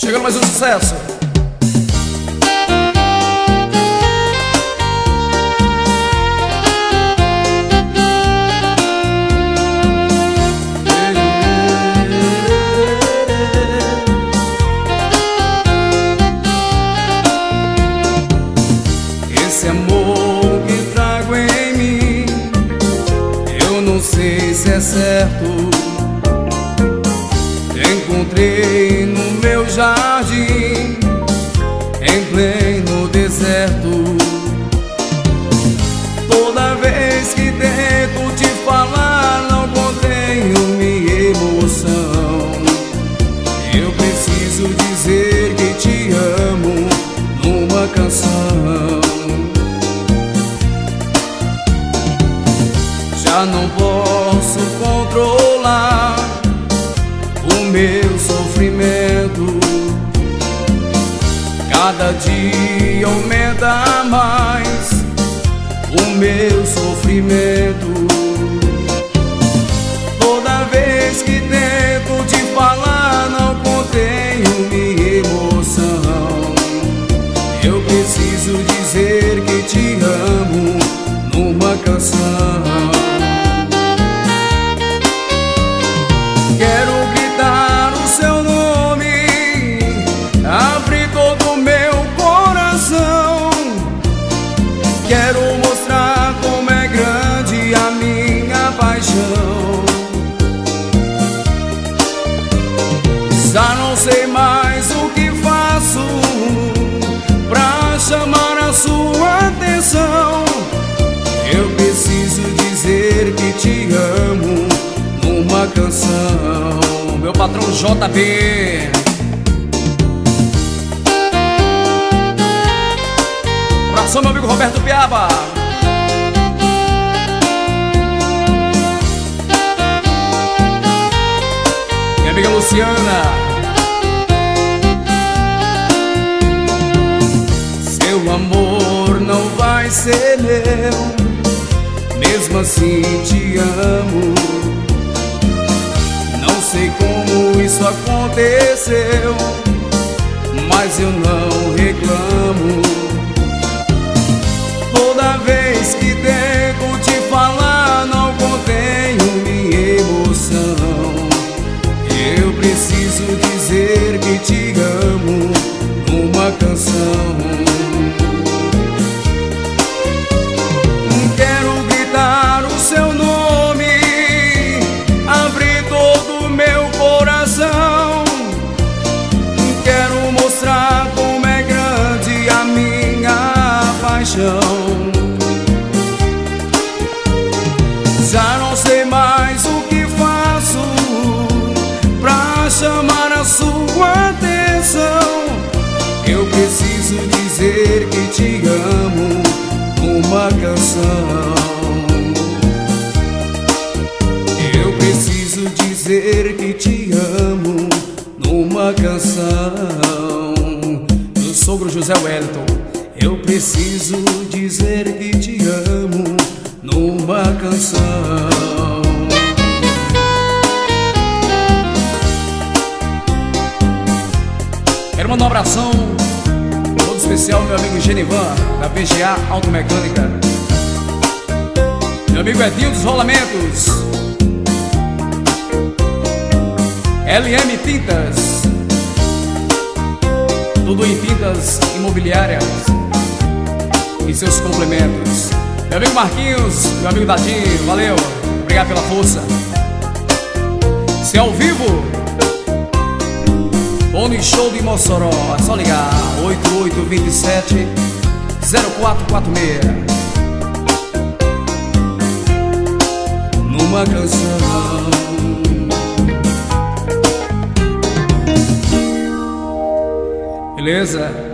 Chegando mais um sucesso. Esse amor que trago em mim, eu não sei se é certo. Encontrei no meu jardim, em pleno deserto. Toda vez que tento te falar, não contenho minha emoção. Eu preciso dizer que te amo numa canção. Já não posso controlar o meu sofrimento. Cada dia aumenta mais o meu sofrimento. Toda vez que tento te falar, não contenho minha emoção. Eu preciso dizer que te amo numa canção. Quero gritar o seu nome, abrir todo o meu coração. Quero mostrar como é grande a minha paixão. Já não sei mais o que faço pra chamar a sua atenção. Eu preciso dizer que te amo numa canção. Meu patrão JB. Abração, meu amigo Roberto Piaba. Minha amiga Luciana. Seu amor não vai ser meu, mesmo assim te amo. Não sei como isso aconteceu, mas eu não reclamo. Toda vez que tento te falar, não contenho minha emoção. Eu preciso dizer que te amo numa canção. Quero gritar o seu nome, abrir todo o meu coração. Quero mostrar como é grande a minha paixão. Já não sei mais o que faço pra chamar a sua atenção. Eu preciso dizer que te amo numa canção. Eu preciso dizer que te amo numa canção. Meu sogro José Wellington. Eu preciso dizer que te amo numa canção. Quero mandar um abração todo especial ao meu amigo Genivan, da PGA Automecânica. Meu amigo Edinho dos Rolamentos. LM Tintas. Tudo em tintas imobiliárias e seus complementos. Meu amigo Marquinhos, meu amigo Dadinho, valeu, obrigado pela força. Se é ao vivo, Boni Show de Mossoró, é só ligar 8827-0446. Numa canção. Beleza?